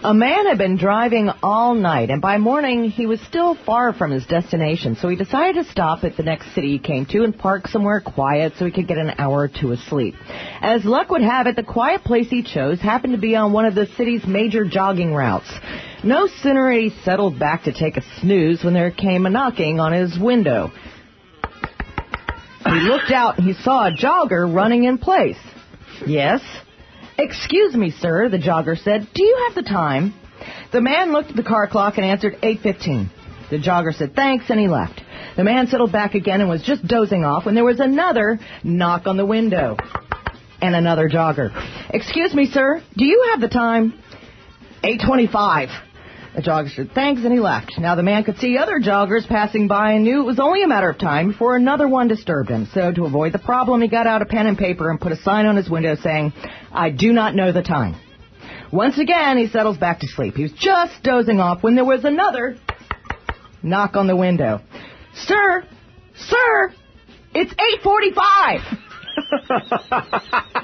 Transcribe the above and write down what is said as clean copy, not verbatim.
A man had been driving all night, and by morning he was still far from his destination, so he decided to stop at the next city he came to and park somewhere quiet so he could get an hour or two of sleep. As luck would have it, the quiet place he chose happened to be on one of the city's major jogging routes. No sooner had he settled back to take a snooze when there came a knocking on his window. He looked out and he saw a jogger running in place. Yes? "Excuse me, sir," the jogger said. "Do you have the time?" The man looked at the car clock and answered 8:15. The jogger said thanks and he left. The man settled back again and was just dozing off when there was another knock on the window. And another jogger. "Excuse me, sir, do you have the time?" 8:25. The jogger said thanks and he left. Now the man could see other joggers passing by and knew it was only a matter of time before another one disturbed him. So to avoid the problem, he got out a pen and paper and put a sign on his window saying, "I do not know the time." Once again, he settles back to sleep. He was just dozing off when there was another knock on the window. Sir, it's 8:45.